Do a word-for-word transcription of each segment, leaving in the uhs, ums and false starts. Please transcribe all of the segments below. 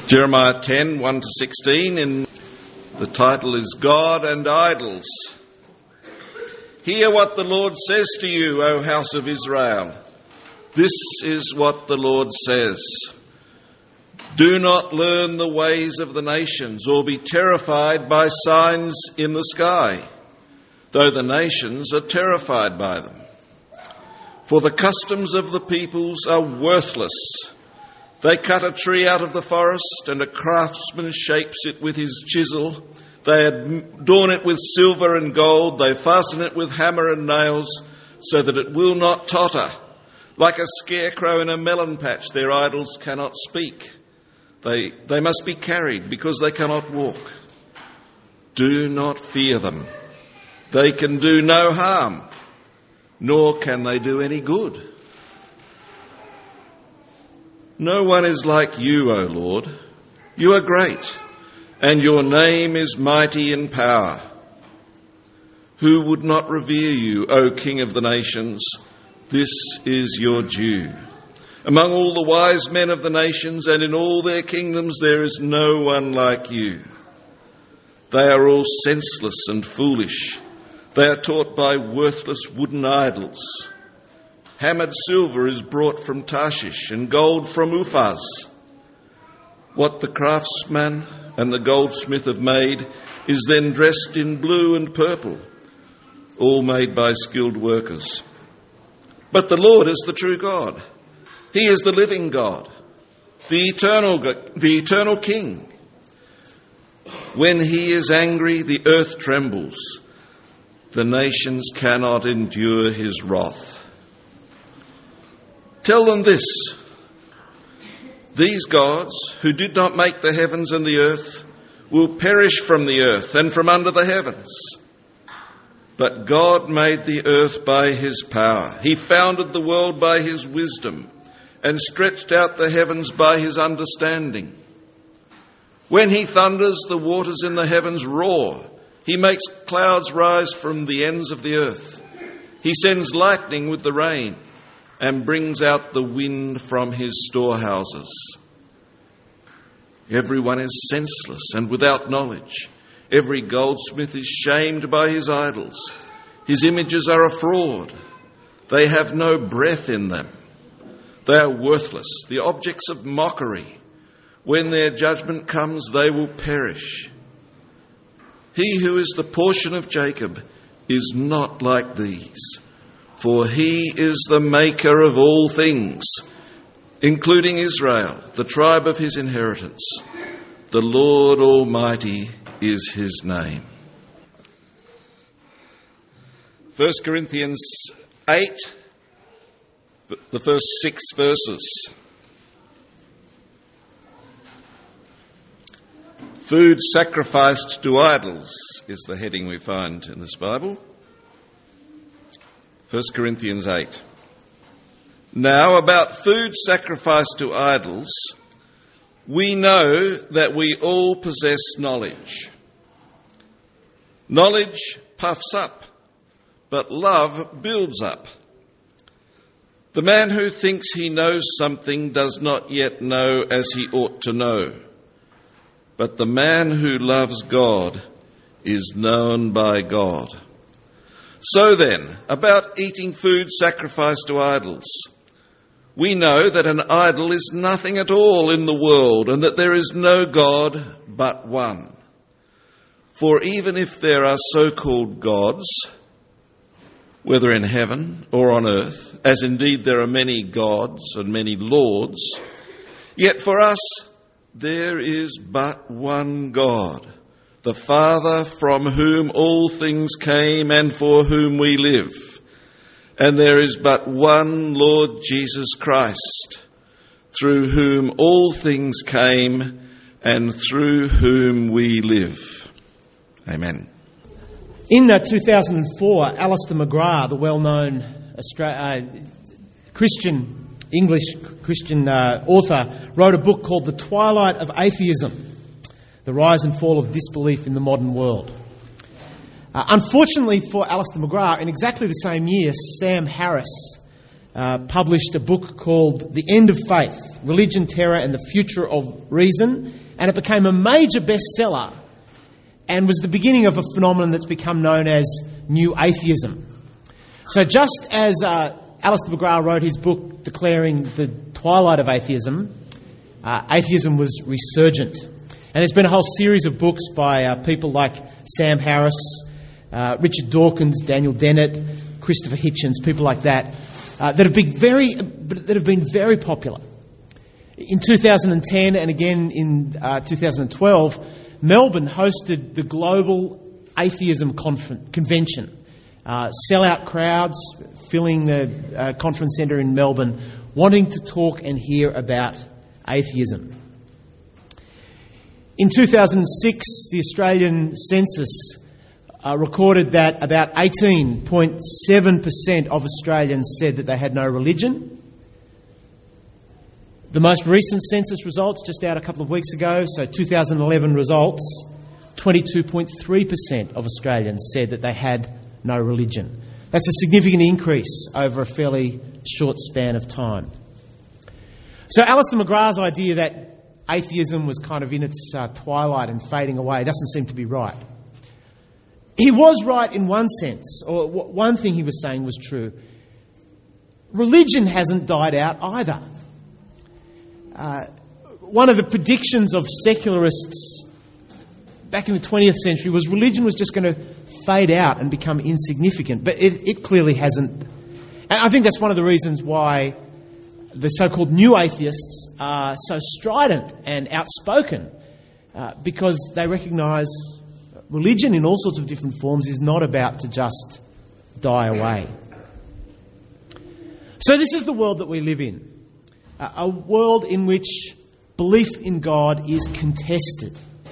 Jeremiah ten, one to sixteen, in the title is God and Idols. Hear what the Lord says to you, O house of Israel. This is what the Lord says. Do not learn the ways of the nations, or be terrified by signs in the sky, though the nations are terrified by them. For the customs of the peoples are worthless. They cut a tree out of the forest, and a craftsman shapes it with his chisel. They adorn it with silver and gold. They fasten it with hammer and nails, so that it will not totter. Like a scarecrow in a melon patch, their idols cannot speak. They, they must be carried because they cannot walk. Do not fear them. They can do no harm, nor can they do any good. No one is like you, O Lord. You are great, and your name is mighty in power. Who would not revere you, O King of the nations? This is your due. Among all the wise men of the nations and in all their kingdoms, there is no one like you. They are all senseless and foolish. They are taught by worthless wooden idols. Hammered silver is brought from Tarshish, and gold from Uphaz. What the craftsman and the goldsmith have made is then dressed in blue and purple, all made by skilled workers. But the Lord is the true God. He is the living God, the eternal, the eternal King. When he is angry, the earth trembles. The nations cannot endure his wrath. Tell them this: these gods, who did not make the heavens and the earth, will perish from the earth and from under the heavens. But God made the earth by his power. He founded the world by his wisdom and stretched out the heavens by his understanding. When he thunders, the waters in the heavens roar. He makes clouds rise from the ends of the earth. He sends lightning with the rain and brings out the wind from his storehouses. Everyone is senseless and without knowledge. Every goldsmith is shamed by his idols. His images are a fraud. They have no breath in them. They are worthless, the objects of mockery. When their judgment comes, they will perish. He who is the portion of Jacob is not like these, for he is the maker of all things, including Israel, the tribe of his inheritance. The Lord Almighty is his name. First Corinthians eight, the first six verses. Food sacrificed to idols is the heading we find in this Bible. First Corinthians eight. Now, about food sacrificed to idols, we know that we all possess knowledge. Knowledge puffs up, but love builds up. The man who thinks he knows something does not yet know as he ought to know. But the man who loves God is known by God. So then, about eating food sacrificed to idols, we know that an idol is nothing at all in the world, and that there is no God but one. For even if there are so-called gods, whether in heaven or on earth, as indeed there are many gods and many lords, yet for us there is but one God, the Father, from whom all things came and for whom we live. And there is but one Lord Jesus Christ, through whom all things came and through whom we live. Amen. In uh, two thousand four, Alistair McGrath, the well-known Austra- uh, Christian, English Christian uh, author, wrote a book called The Twilight of Atheism, The Rise and Fall of Disbelief in the Modern World. Uh, unfortunately for Alistair McGrath, in exactly the same year, Sam Harris, uh, published a book called The End of Faith, Religion, Terror and the Future of Reason, and it became a major bestseller and was the beginning of a phenomenon that's become known as New Atheism. So just as uh, Alister McGrath wrote his book declaring the twilight of atheism, uh, atheism was resurgent. And there's been a whole series of books by uh, people like Sam Harris, uh, Richard Dawkins, Daniel Dennett, Christopher Hitchens, people like that, uh, that have been very that have been very popular. In two thousand ten and again in uh, two thousand twelve, Melbourne hosted the Global Atheism Conf- Convention. Uh, sell-out crowds filling the uh, conference centre in Melbourne, wanting to talk and hear about atheism. In two thousand six, the Australian census uh, recorded that about eighteen point seven percent of Australians said that they had no religion. The most recent census results, just out a couple of weeks ago, so two thousand eleven results, twenty-two point three percent of Australians said that they had no religion. That's a significant increase over a fairly short span of time. So Alister McGrath's idea that atheism was kind of in its uh, twilight and fading away doesn't seem to be right. He was right in one sense, or w- one thing he was saying was true. Religion hasn't died out either. Uh, one of the predictions of secularists back in the twentieth century was religion was just going to fade out and become insignificant, but it, it clearly hasn't. And I think that's one of the reasons why the so-called new atheists are so strident and outspoken, uh, because they recognise religion in all sorts of different forms is not about to just die away. So this is the world that we live in, uh, a world in which belief in God is contested.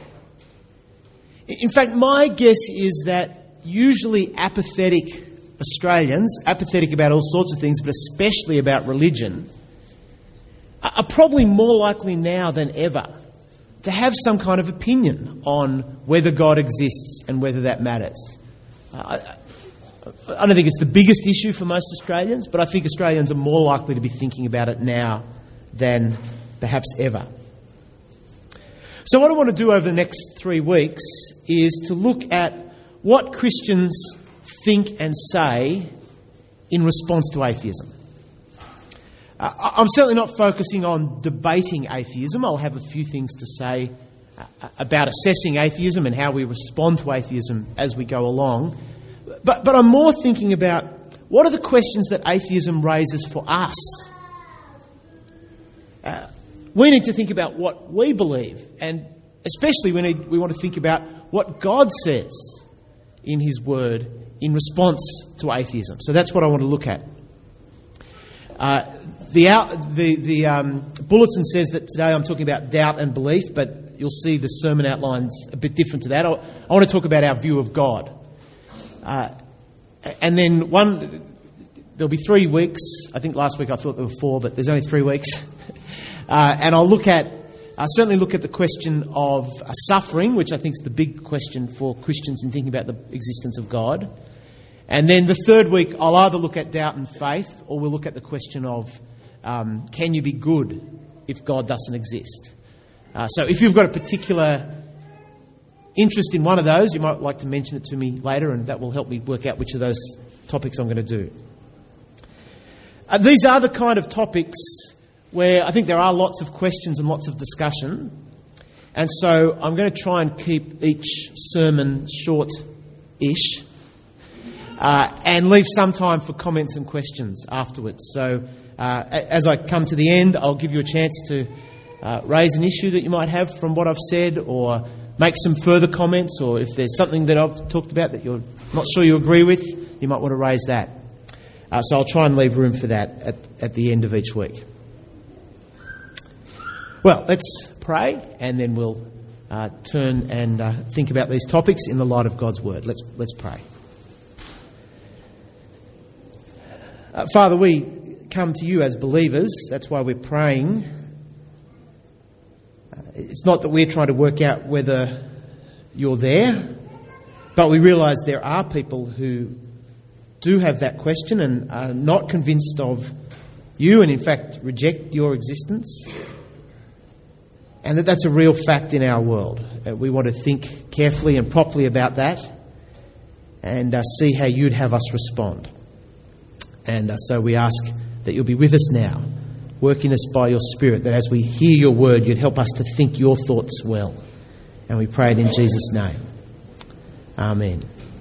In fact, my guess is that usually apathetic Australians, apathetic about all sorts of things, but especially about religion, are probably more likely now than ever to have some kind of opinion on whether God exists and whether that matters. Uh, I, I don't think it's the biggest issue for most Australians, but I think Australians are more likely to be thinking about it now than perhaps ever. So what I want to do over the next three weeks is to look at what Christians think and say in response to atheism. Uh, I'm certainly not focusing on debating atheism. I'll have a few things to say uh, about assessing atheism and how we respond to atheism as we go along. But, but I'm more thinking about what are the questions that atheism raises for us. Uh, we need to think about what we believe, and especially we need, we want to think about what God says in His Word in response to atheism. So that's what I want to look at. Uh, the out, the, the um, bulletin says that today I'm talking about doubt and belief, but you'll see the sermon outline's a bit different to that. I, I want to talk about our view of God. Uh, and then one, there'll be three weeks. I think last week I thought there were four, but there's only three weeks. uh, and I'll look at, I'll certainly look at the question of uh, suffering, which I think is the big question for Christians in thinking about the existence of God. And then the third week, I'll either look at doubt and faith, or we'll look at the question of um, can you be good if God doesn't exist? Uh, so if you've got a particular interest in one of those, you might like to mention it to me later, and that will help me work out which of those topics I'm going to do. Uh, these are the kind of topics where I think there are lots of questions and lots of discussion. And so I'm going to try and keep each sermon short-ish. Uh, and leave some time for comments and questions afterwards. So uh, as I come to the end, I'll give you a chance to uh, raise an issue that you might have from what I've said, or make some further comments, or if there's something that I've talked about that you're not sure you agree with, you might want to raise that. Uh, so I'll try and leave room for that at, at the end of each week. Well, let's pray, and then we'll uh, turn and uh, think about these topics in the light of God's Word. Let's let's pray. Uh, Father, we come to you as believers. That's why we're praying. Uh, it's not that we're trying to work out whether you're there, but we realise there are people who do have that question and are not convinced of you and in fact reject your existence, and that that's a real fact in our world. Uh, we want to think carefully and properly about that and uh, see how you'd have us respond. And uh, so we ask that you'll be with us now, working us by your Spirit, that as we hear your word, you'd help us to think your thoughts well. And we pray it in Jesus' name. Amen.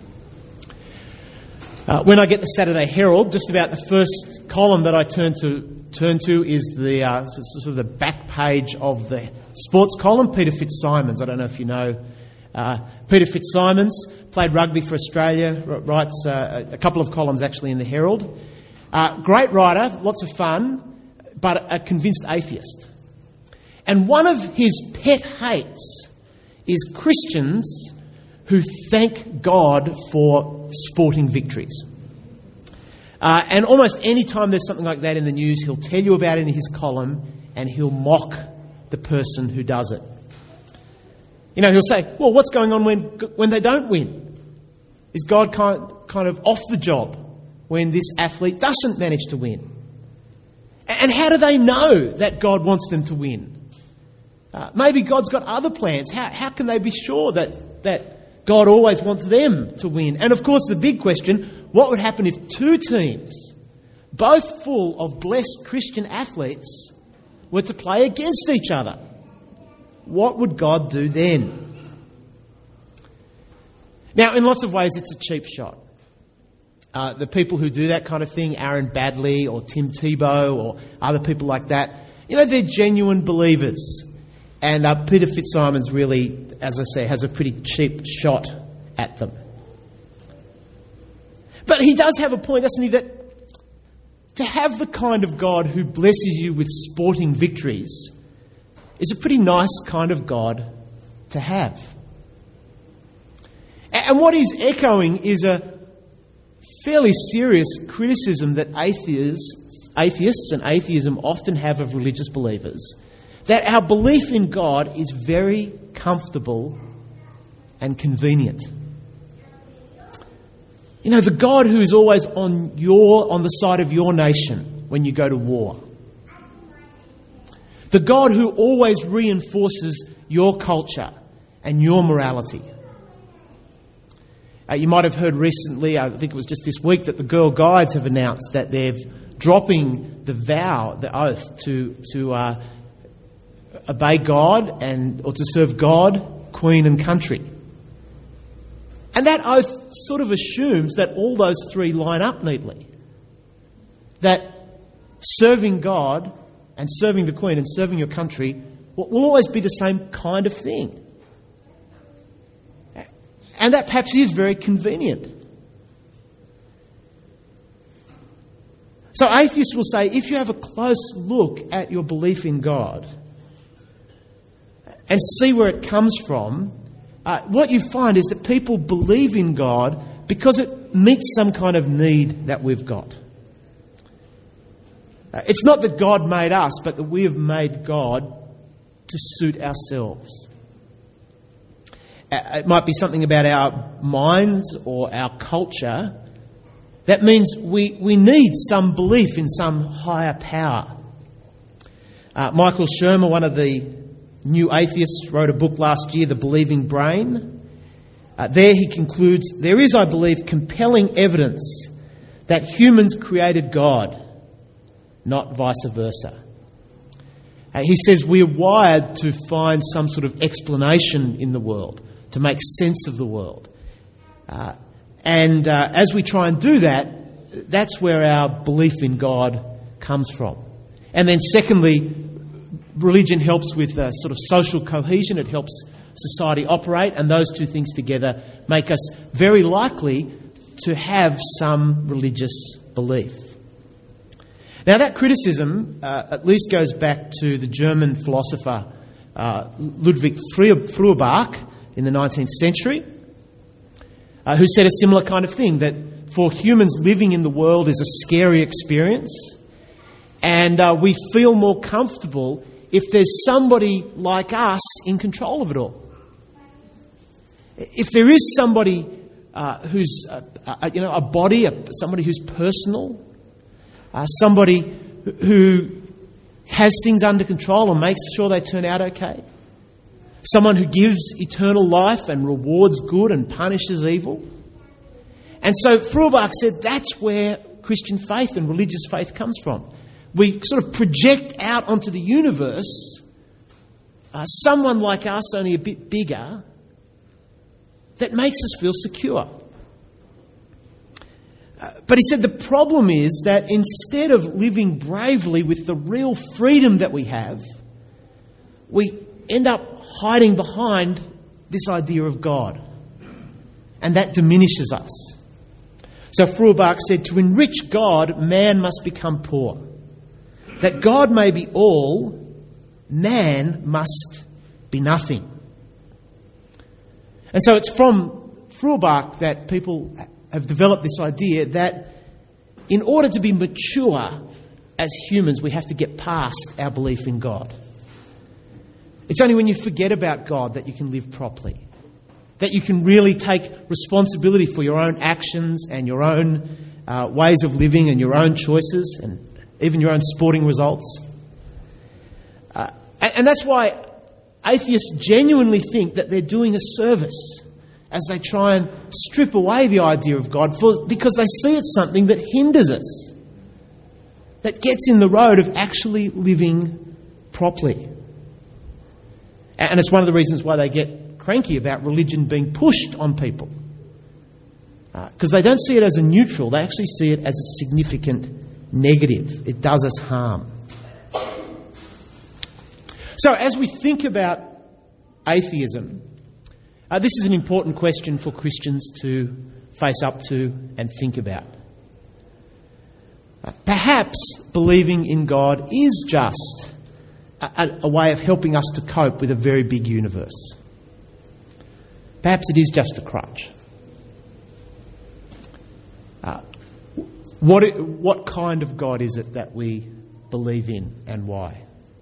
Uh, when I get the Saturday Herald, just about the first column that I turn to turn to is the uh, sort of the back page of the sports column. Peter Fitzsimons, I don't know if you know uh, Peter Fitzsimons, played rugby for Australia, writes uh, a couple of columns actually in the Herald. Uh, great writer, lots of fun, but a convinced atheist. And one of his pet hates is Christians who thank God for sporting victories. Uh, and almost any time there's something like that in the news, he'll tell you about it in his column and he'll mock the person who does it. You know, he'll say, well, what's going on when when they don't win? Is God kind, kind of off the job when this athlete doesn't manage to win? And how do they know that God wants them to win? Uh, maybe God's got other plans. How, how can they be sure that, that God always wants them to win? And of course, the big question, what would happen if two teams, both full of blessed Christian athletes, were to play against each other? What would God do then? Now, in lots of ways, it's a cheap shot. Uh, the people who do that kind of thing, Aaron Badley or Tim Tebow or other people like that, you know, they're genuine believers. And uh, Peter Fitzsimons really, as I say, has a pretty cheap shot at them. But he does have a point, doesn't he, that to have the kind of God who blesses you with sporting victories is a pretty nice kind of God to have. And what he's echoing is a fairly serious criticism that atheists, atheists and atheism often have of religious believers, that our belief in God is very comfortable and convenient. You know, the God who is always on your on the side of your nation when you go to war. The God who always reinforces your culture and your morality. Uh, you might have heard recently, I think it was just this week, that the Girl Guides have announced that they're dropping the vow, the oath, to to uh, obey God and or to serve God, Queen and country. And that oath sort of assumes that all those three line up neatly. That serving God and serving the Queen and serving your country will always be the same kind of thing. And that perhaps is very convenient. So atheists will say, if you have a close look at your belief in God and see where it comes from, uh, what you find is that people believe in God because it meets some kind of need that we've got. Uh, it's not that God made us, but that we have made God to suit ourselves. It might be something about our minds or our culture. That means we, we need some belief in some higher power. Uh, Michael Shermer, one of the new atheists, wrote a book last year, The Believing Brain. Uh, there he concludes, there is, I believe, compelling evidence that humans created God, not vice versa. Uh, he says we're wired to find some sort of explanation in the world, to make sense of the world. Uh, and uh, as we try and do that, that's where our belief in God comes from. And then secondly, religion helps with uh, sort of social cohesion. It helps society operate, and those two things together make us very likely to have some religious belief. Now that criticism uh, at least goes back to the German philosopher uh, Ludwig Feuerbach in the nineteenth century, uh, who said a similar kind of thing, that for humans living in the world is a scary experience, and uh, we feel more comfortable if there's somebody like us in control of it all. If there is somebody uh, who's uh, uh, you know a body, a, somebody who's personal, uh, somebody who has things under control and makes sure they turn out okay. Someone who gives eternal life and rewards good and punishes evil. And so Feuerbach said that's where Christian faith and religious faith comes from. We sort of project out onto the universe uh, someone like us, only a bit bigger, that makes us feel secure. Uh, but he said the problem is that instead of living bravely with the real freedom that we have, we end up hiding behind this idea of God. And that diminishes us. So Feuerbach said, to enrich God, man must become poor. That God may be all, man must be nothing. And so it's from Feuerbach that people have developed this idea that in order to be mature as humans, we have to get past our belief in God. It's only when you forget about God that you can live properly, that you can really take responsibility for your own actions and your own uh, ways of living and your own choices and even your own sporting results. Uh, and, and that's why atheists genuinely think that they're doing a service as they try and strip away the idea of God, for, because they see it's something that hinders us, that gets in the road of actually living properly. And it's one of the reasons why they get cranky about religion being pushed on people. Because uh, they don't see it as a neutral, they actually see it as a significant negative. It does us harm. So as we think about atheism, uh, this is an important question for Christians to face up to and think about. Uh, perhaps believing in God is just a, a way of helping us to cope with a very big universe. Perhaps it is just a crutch. Uh, what, it, what kind of God is it that we believe in and why?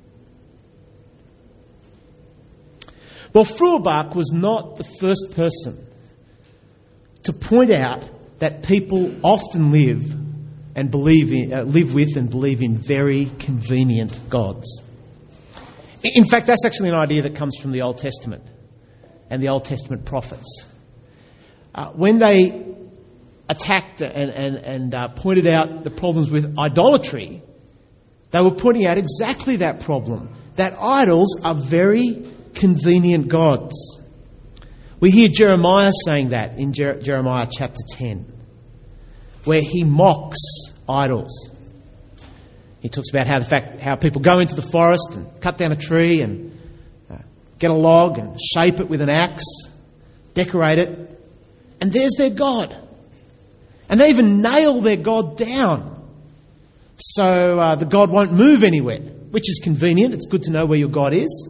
Well, Feuerbach was not the first person to point out that people often live and believe in, uh, live with and believe in very convenient gods. In fact, that's actually an idea that comes from the Old Testament and the Old Testament prophets. Uh, when they attacked and, and, and uh, pointed out the problems with idolatry, they were pointing out exactly that problem, that idols are very convenient gods. We hear Jeremiah saying that in Jer- Jeremiah chapter ten, where he mocks idols. He talks about how the fact how people go into the forest and cut down a tree and uh, get a log and shape it with an axe, decorate it, and there's their God. And they even nail their God down so uh, the God won't move anywhere, which is convenient. It's good to know where your God is.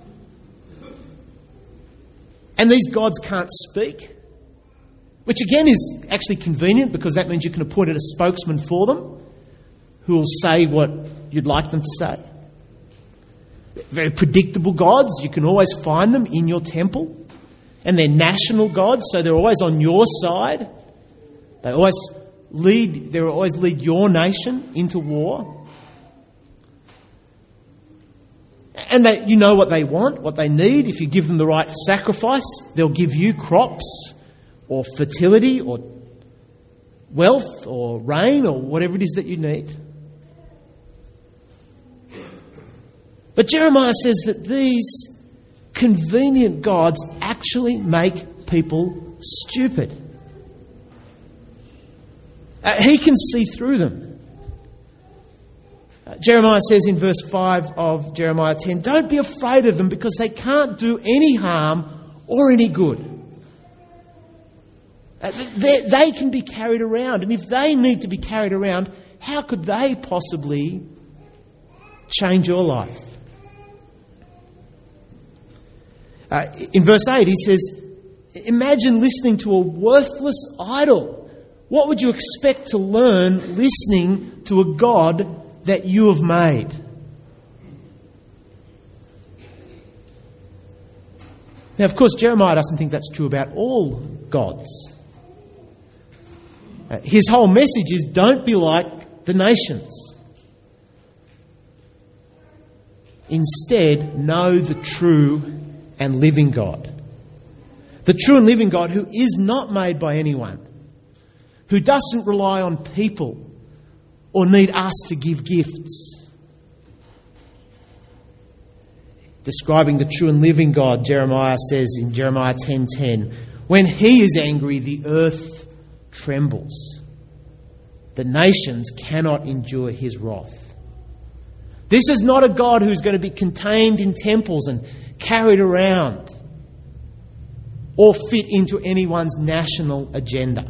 And these gods can't speak, which again is actually convenient because that means you can appoint a spokesman for them who will say what you'd like them to say. Very predictable gods. You can always find them in your temple. And they're national gods, so they're always on your side. They always lead, they will always lead your nation into war. And they, you know what they want, what they need. If you give them the right sacrifice, they'll give you crops or fertility or wealth or rain or whatever it is that you need. But Jeremiah says that these convenient gods actually make people stupid. Uh, he can see through them. Uh, Jeremiah says in verse five of Jeremiah ten, don't be afraid of them because they can't do any harm or any good. Uh, they, they can be carried around, and if they need to be carried around, how could they possibly change your life? Uh, in verse eight, he says, imagine listening to a worthless idol. What would you expect to learn listening to a God that you have made? Now, of course, Jeremiah doesn't think that's true about all gods. Uh, his whole message is don't be like the nations. Instead, know the true and living God. The true and living God who is not made by anyone, who doesn't rely on people or need us to give gifts. Describing the true and living God, Jeremiah says in Jeremiah ten ten, when he is angry, the earth trembles. The nations cannot endure his wrath. This is not a God who's going to be contained in temples and carried around or fit into anyone's national agenda.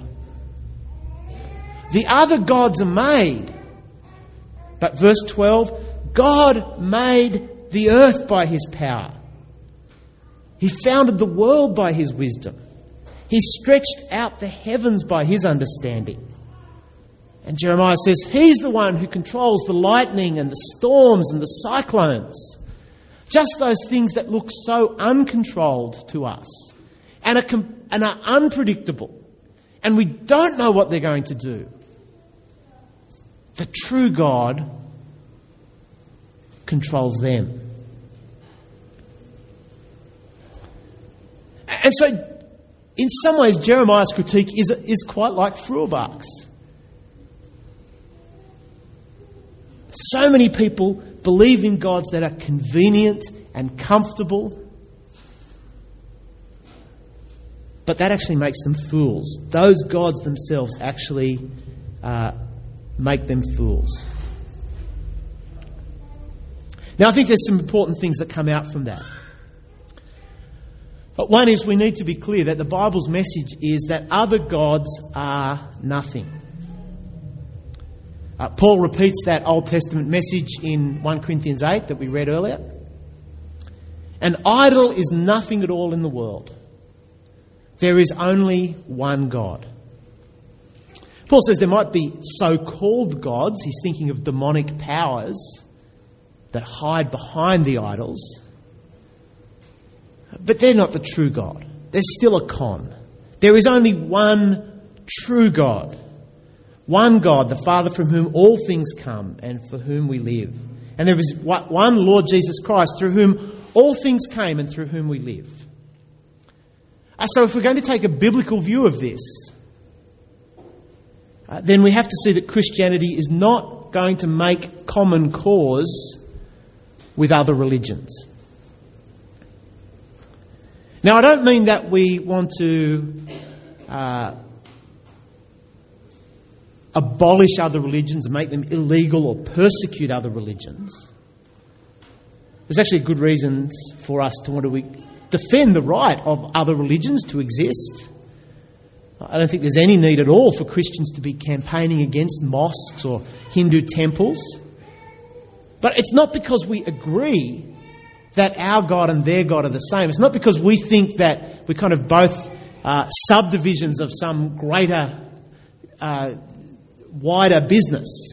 The other gods are made. But verse twelve, God made the earth by his power. He founded the world by his wisdom. He stretched out the heavens by his understanding. And Jeremiah says he's the one who controls the lightning and the storms and the cyclones. Just those things that look so uncontrolled to us and are, com- and are unpredictable. And we don't know what they're going to do. The true God controls them. And so, in some ways, Jeremiah's critique is, is quite like Feuerbach's. So many people believe in gods that are convenient and comfortable, but that actually makes them fools. Those gods themselves actually uh, make them fools. Now, I think there's some important things that come out from that. But one is we need to be clear that the Bible's message is that other gods are nothing. Uh, Paul repeats that Old Testament message in First Corinthians eight that we read earlier. An idol is nothing at all in the world. There is only one God. Paul says there might be so-called gods. He's thinking of demonic powers that hide behind the idols. But they're not the true God. They're still a con. There is only one true God. One God, the Father from whom all things come and for whom we live. And there is one Lord Jesus Christ through whom all things came and through whom we live. So if we're going to take a biblical view of this, uh, then we have to see that Christianity is not going to make common cause with other religions. Now, I don't mean that we want to uh, abolish other religions and make them illegal or persecute other religions. There's actually good reasons for us to want to defend the right of other religions to exist. I don't think there's any need at all for Christians to be campaigning against mosques or Hindu temples. But it's not because we agree that our God and their God are the same. It's not because we think that we're kind of both uh, subdivisions of some greater, uh, wider business.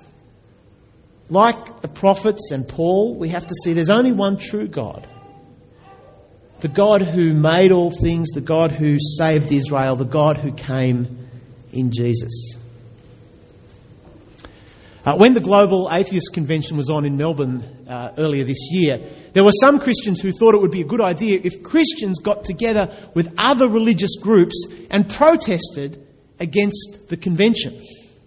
Like the prophets and Paul, we have to see there's only one true God. The God who made all things, the God who saved Israel, the God who came in Jesus. Uh, when the Global Atheist Convention was on in Melbourne uh, earlier this year, there were some Christians who thought it would be a good idea if Christians got together with other religious groups and protested against the convention.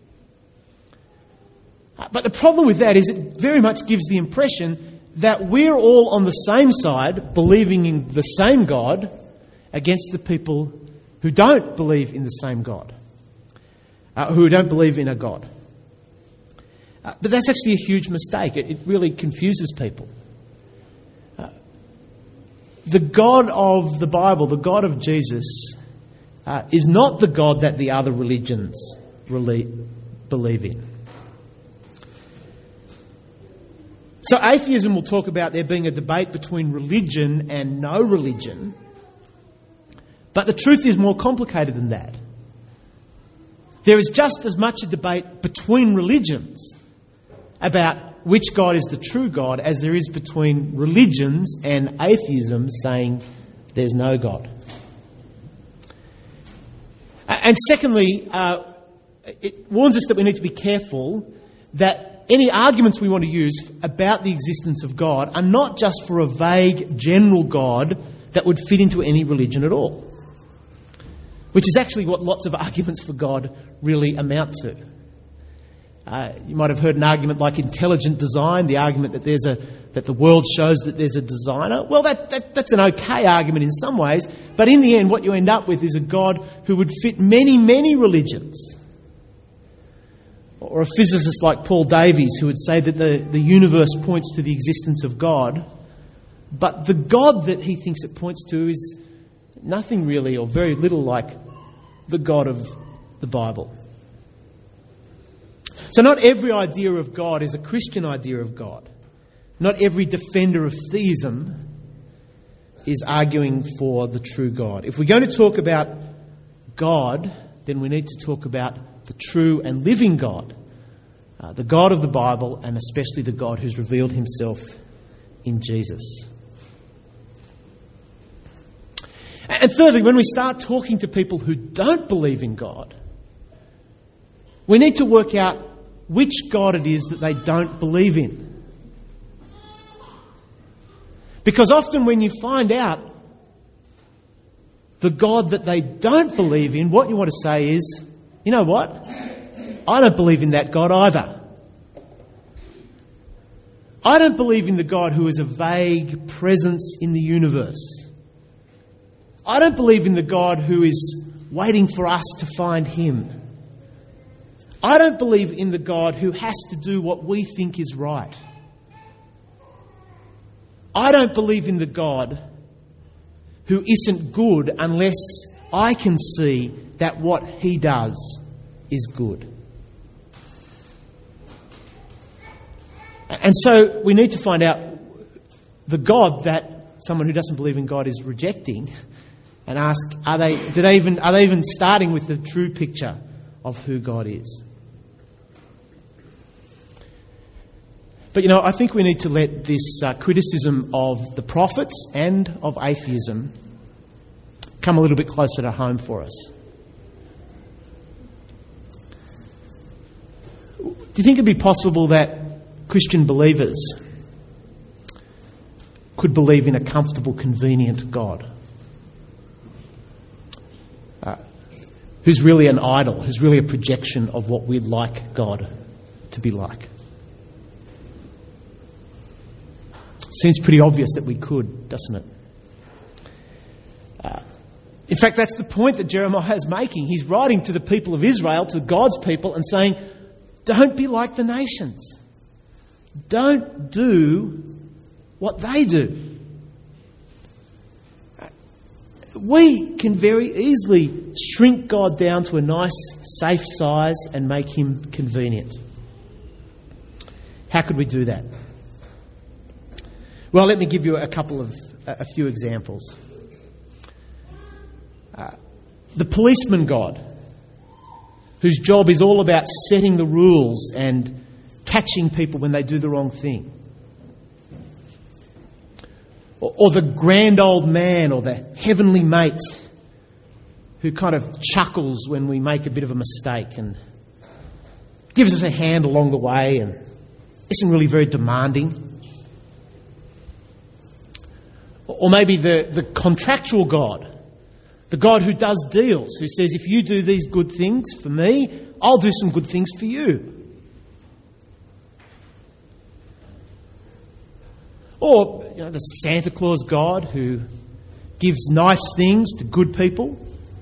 Uh, but the problem with that is it very much gives the impression that we're all on the same side, believing in the same God, against the people who don't believe in the same God, uh, who don't believe in a God. Uh, but that's actually a huge mistake. It, it really confuses people. Uh, the God of the Bible, the God of Jesus, uh, is not the God that the other religions really believe in. So atheism will talk about there being a debate between religion and no religion. But the truth is more complicated than that. There is just as much a debate between religions about which God is the true God as there is between religions and atheism saying there's no God. And secondly, uh, it warns us that we need to be careful that any arguments we want to use about the existence of God are not just for a vague, general God that would fit into any religion at all. Which is actually what lots of arguments for God really amount to. Uh, you might have heard an argument like intelligent design, the argument that there's a that the world shows that there's a designer. Well, that, that that's an okay argument in some ways, but in the end what you end up with is a God who would fit many, many religions. Or a physicist like Paul Davies who would say that the, the universe points to the existence of God, but the God that he thinks it points to is nothing really or very little like the God of the Bible. So not every idea of God is a Christian idea of God. Not every defender of theism is arguing for the true God. If we're going to talk about God, then we need to talk about the true and living God, uh, the God of the Bible, and especially the God who's revealed himself in Jesus. And thirdly, when we start talking to people who don't believe in God, we need to work out which God it is that they don't believe in. Because often when you find out the God that they don't believe in, what you want to say is, you know what? I don't believe in that God either. I don't believe in the God who is a vague presence in the universe. I don't believe in the God who is waiting for us to find him. I don't believe in the God who has to do what we think is right. I don't believe in the God who isn't good unless I can see that what he does is good. And so we need to find out the God that someone who doesn't believe in God is rejecting and ask, are they, do they even, are they even starting with the true picture of who God is? But, you know, I think we need to let this uh, criticism of the prophets and of atheism come a little bit closer to home for us. Do you think it'd be possible that Christian believers could believe in a comfortable, convenient God? Uh, who's really an idol, who's really a projection of what we'd like God to be like? Seems pretty obvious that we could, doesn't it? Uh, in fact, that's the point that Jeremiah is making. He's writing to the people of Israel, to God's people, and saying, don't be like the nations. Don't do what they do. We can very easily shrink God down to a nice, safe size and make him convenient. How could we do that? Well, let me give you a couple of, a few examples. Uh, the policeman God, whose job is all about setting the rules and catching people when they do the wrong thing. Or, or the grand old man or the heavenly mate who kind of chuckles when we make a bit of a mistake and gives us a hand along the way and isn't really very demanding. Or maybe the, the contractual God, the God who does deals, who says, if you do these good things for me, I'll do some good things for you. Or, you know, the Santa Claus God who gives nice things to good people.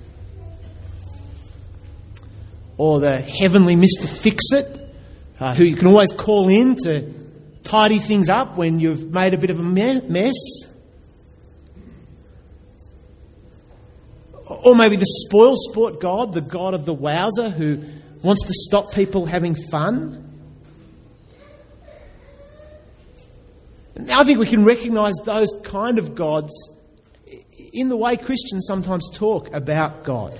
Or the heavenly Mister Fix-It, uh, who you can always call in to tidy things up when you've made a bit of a me- mess. Or maybe the spoil sport God, the God of the wowser who wants to stop people having fun. Now, I think we can recognise those kind of gods in the way Christians sometimes talk about God.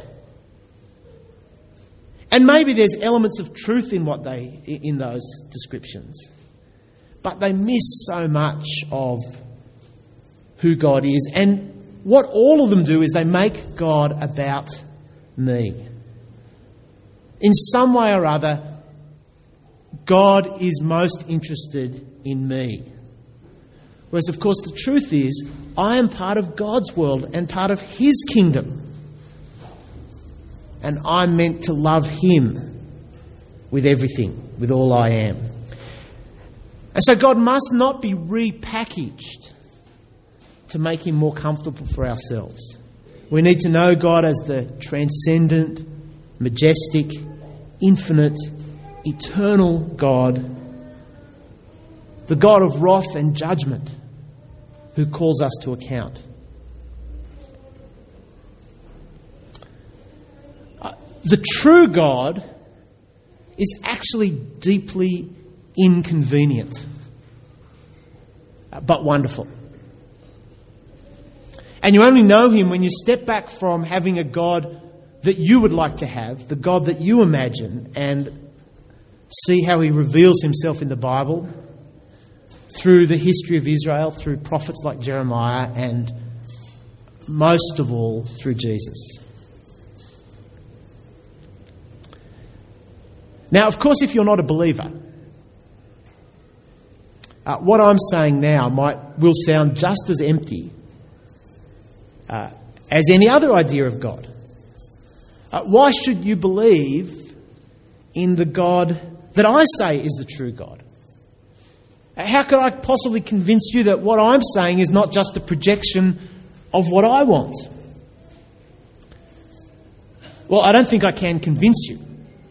And maybe there's elements of truth in what they in those descriptions, but they miss so much of who God is. And what all of them do is they make God about me. In some way or other, God is most interested in me. Whereas, of course, the truth is, I am part of God's world and part of His kingdom. And I'm meant to love Him with everything, with all I am. And so God must not be repackaged to make Him more comfortable for ourselves. We need to know God as the transcendent, majestic, infinite, eternal God, the God of wrath and judgment, who calls us to account. Uh, the true God is actually deeply inconvenient, uh, but wonderful. And you only know Him when you step back from having a God that you would like to have, the God that you imagine, and see how He reveals Himself in the Bible through the history of Israel, through prophets like Jeremiah, and most of all, through Jesus. Now, of course, if you're not a believer, uh, what I'm saying now might will sound just as empty uh, as any other idea of God. Uh, why should you believe in the God that I say is the true God? How could I possibly convince you that what I'm saying is not just a projection of what I want? Well, I don't think I can convince you.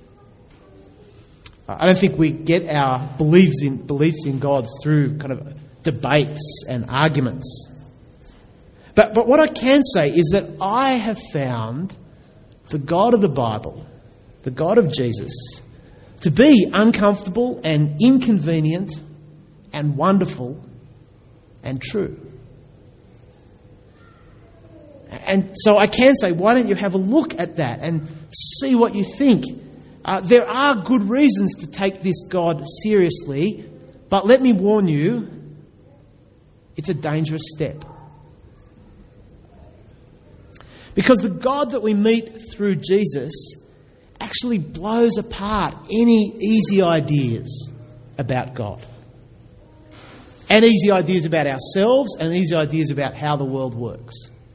I don't think we get our beliefs in beliefs in God through kind of debates and arguments. But but what I can say is that I have found the God of the Bible, the God of Jesus, to be uncomfortable and inconvenient and wonderful and true. And so I can say, why don't you have a look at that and see what you think? Uh, there are good reasons to take this God seriously, but let me warn you, it's a dangerous step. Because the God that we meet through Jesus actually blows apart any easy ideas about God. And easy ideas about ourselves, and easy ideas about how the world works.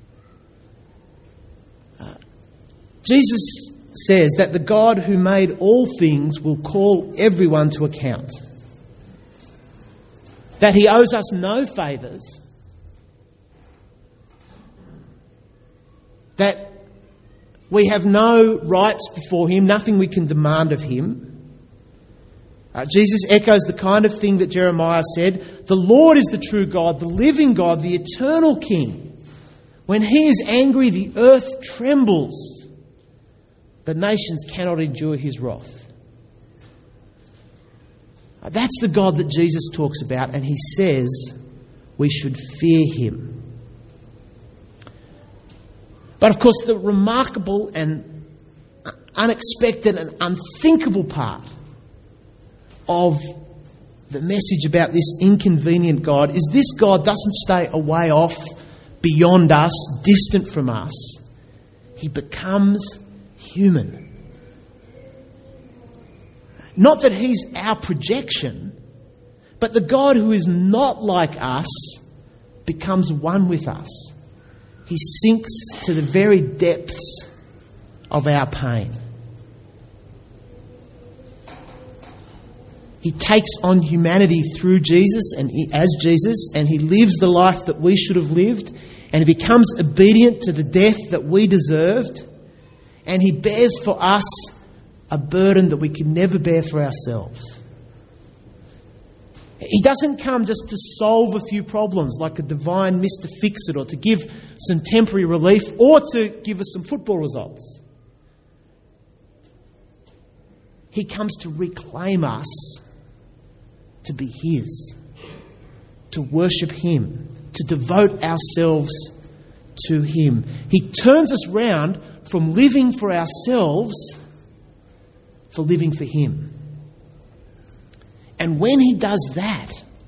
Uh, Jesus says that the God who made all things will call everyone to account. That He owes us no favours. That we have no rights before Him, nothing we can demand of Him. Uh, Jesus echoes the kind of thing that Jeremiah said. The Lord is the true God, the living God, the eternal King. When He is angry, the earth trembles. The nations cannot endure His wrath. Uh, that's the God that Jesus talks about, and He says we should fear Him. But of course, the remarkable and unexpected and unthinkable part of the message about this inconvenient God is this God doesn't stay away off, beyond us, distant from us. He becomes human. Not that He's our projection, but the God who is not like us becomes one with us. He sinks to the very depths of our pain. He takes on humanity through Jesus and he, as Jesus, and He lives the life that we should have lived, and He becomes obedient to the death that we deserved, and He bears for us a burden that we could never bear for ourselves. He doesn't come just to solve a few problems like a divine Mister Fix-It, or to give some temporary relief, or to give us some football results. He comes to reclaim us, to be His, to worship Him, to devote ourselves to Him. He turns us round from living for ourselves for living for Him. And when He does that,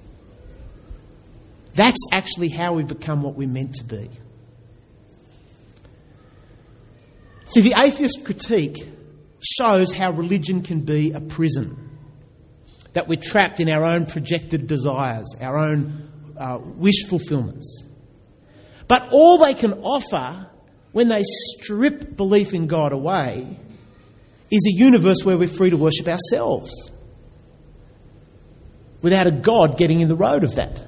that's actually how we become what we're meant to be. See, the atheist critique shows how religion can be a prison, that we're trapped in our own projected desires, our own uh, wish fulfillments. But all they can offer, when they strip belief in God away, is a universe where we're free to worship ourselves, without a God getting in the road of that.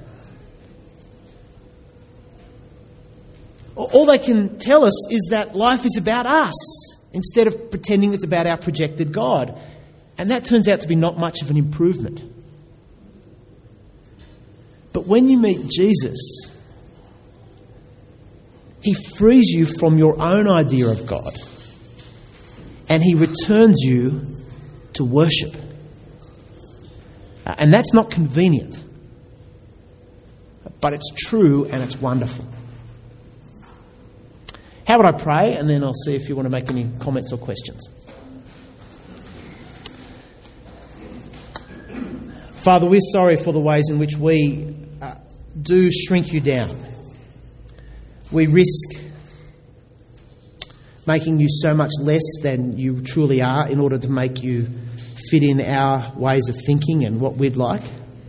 All they can tell us is that life is about us, instead of pretending it's about our projected God. And that turns out to be not much of an improvement. But when you meet Jesus, he frees you from your own idea of God, and he returns you to worship. And that's not convenient, but it's true and it's wonderful. How would I pray? And then I'll see if you want to make any comments or questions. Father, we're sorry for the ways in which we uh, do shrink you down. We risk making you so much less than you truly are in order to make you fit in our ways of thinking and what we'd like.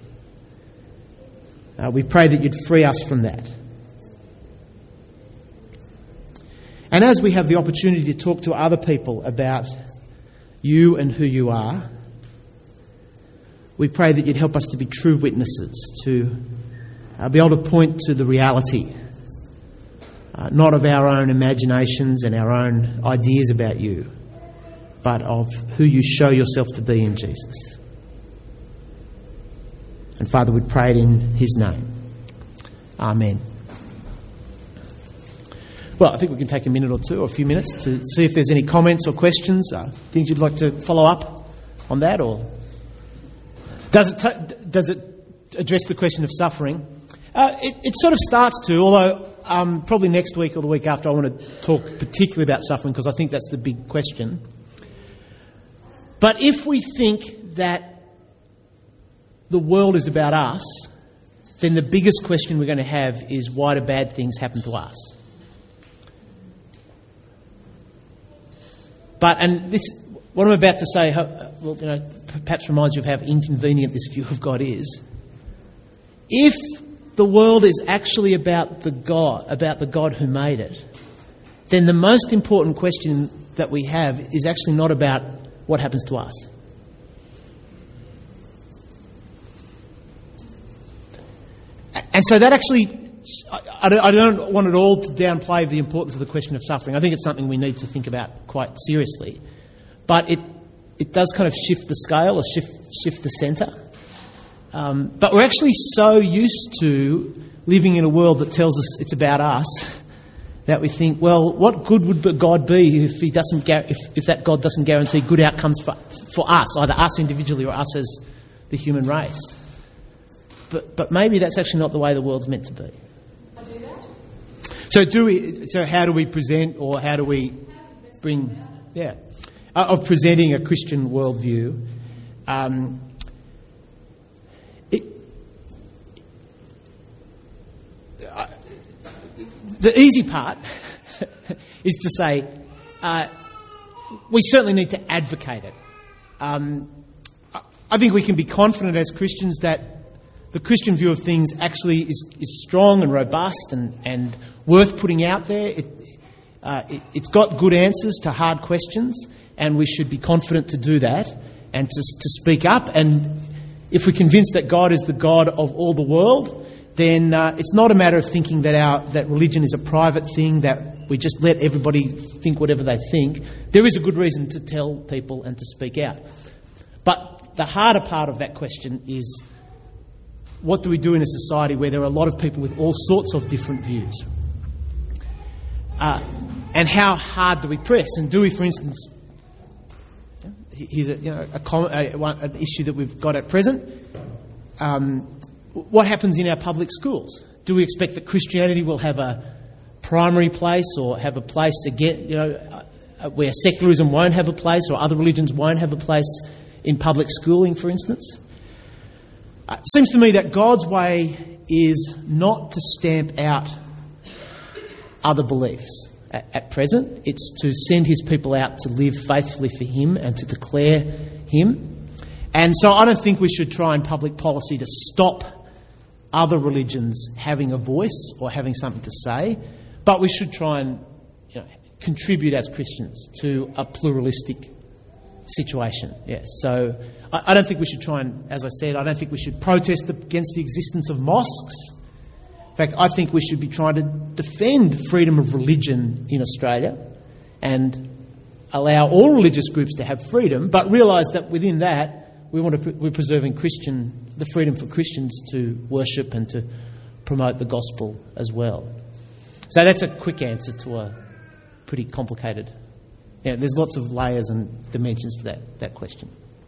Uh, we pray that you'd free us from that. And as we have the opportunity to talk to other people about you and who you are, we pray that you'd help us to be true witnesses, to uh, be able to point to the reality, uh, not of our own imaginations and our own ideas about you, but of who you show yourself to be in Jesus. And Father, we pray it in his name. Amen. Well, I think we can take a minute or two, or a few minutes, to see if there's any comments or questions, uh, things you'd like to follow up on that, or does it t- does it address the question of suffering? Uh, it, it sort of starts to, although um, probably next week or the week after I want to talk particularly about suffering, because I think that's the big question. But if we think that the world is about us, then the biggest question we're going to have is, why do bad things happen to us? But, and this, what I'm about to say, well, you know, perhaps reminds you of how inconvenient this view of God is. If the world is actually about the God, about the God who made it, then the most important question that we have is actually not about what happens to us. And so that actually, I don't want it all to downplay the importance of the question of suffering. I think it's something we need to think about quite seriously. But it it does kind of shift the scale, or shift shift the centre. Um, but we're actually so used to living in a world that tells us it's about us that we think, well, what good would God be if he doesn't if, if that God doesn't guarantee good outcomes for for us, either us individually or us as the human race? But but maybe that's actually not the way the world's meant to be. So do we? So how do we present, or how do we bring? Yeah, uh, of presenting a Christian worldview. Um, it, uh, the easy part is to say uh, we certainly need to advocate it. Um, I think we can be confident as Christians that the Christian view of things actually is, is strong and robust and, and worth putting out there. It, uh, it, it's got good answers to hard questions, and we should be confident to do that and to, to speak up. And if we're convinced that God is the God of all the world, then uh, it's not a matter of thinking that our that religion is a private thing, that we just let everybody think whatever they think. There is a good reason to tell people and to speak out. But the harder part of that question is, what do we do in a society where there are a lot of people with all sorts of different views? Uh, and how hard do we press? And do we, for instance, here's a, you know, a, a, a, an issue that we've got at present. Um, what happens in our public schools? Do we expect that Christianity will have a primary place, or have a place again, you know, uh, where secularism won't have a place, or other religions won't have a place in public schooling, for instance? It seems to me that God's way is not to stamp out other beliefs. at, at present. It's to send his people out to live faithfully for him and to declare him. And so I don't think we should try in public policy to stop other religions having a voice or having something to say, but we should try and you know, contribute as Christians to a pluralistic situation. Yeah, so I, I don't think we should try and, as I said, I don't think we should protest against the existence of mosques. In fact, I think we should be trying to defend freedom of religion in Australia and allow all religious groups to have freedom, but realise that within that we want to we're preserving Christian the freedom for Christians to worship and to promote the gospel as well. So that's a quick answer to a pretty complicated. Yeah, there's lots of layers and dimensions to that that question.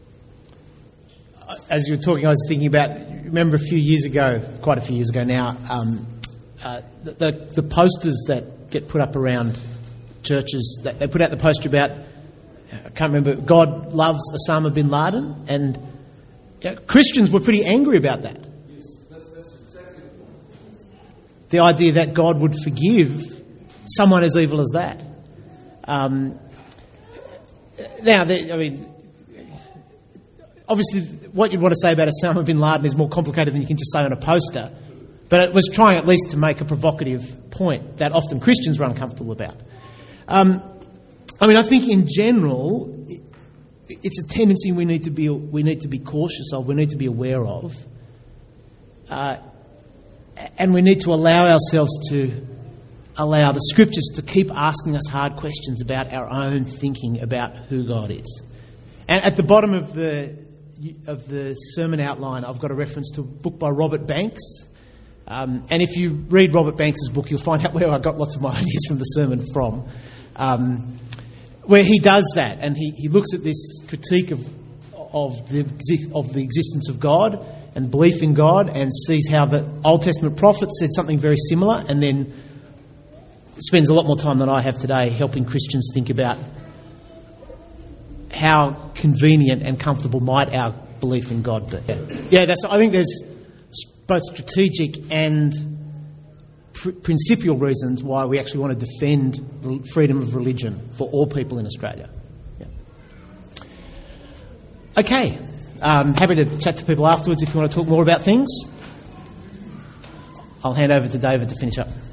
As you were talking, I was thinking about. Remember a few years ago, quite a few years ago now, um, uh, the, the the posters that get put up around churches. That they put out the poster about. I can't remember. God loves Osama bin Laden, and you know, Christians were pretty angry about that. Yes, that's, that's exactly the point. The idea that God would forgive someone as evil as that. Um, now, the, I mean, obviously, what you'd want to say about Osama bin Laden is more complicated than you can just say on a poster. But it was trying at least to make a provocative point that often Christians are uncomfortable about. Um, I mean, I think in general, it's a tendency we need to be we need to be cautious of. We need to be aware of, uh, and we need to allow ourselves to allow the Scriptures to keep asking us hard questions about our own thinking about who God is. And at the bottom of the of the sermon outline, I've got a reference to a book by Robert Banks. Um, and if you read Robert Banks' book, you'll find out where I got lots of my ideas from the sermon from. Um, where he does that, and he, he looks at this critique of of the of the existence of God and belief in God, and sees how the Old Testament prophets said something very similar, and then spends a lot more time than I have today helping Christians think about how convenient and comfortable might our belief in God be. Yeah, yeah that's. I think there's both strategic and pr- principial reasons why we actually want to defend freedom of religion for all people in Australia. Yeah. Okay, um, happy to chat to people afterwards if you want to talk more about things. I'll hand over to David to finish up.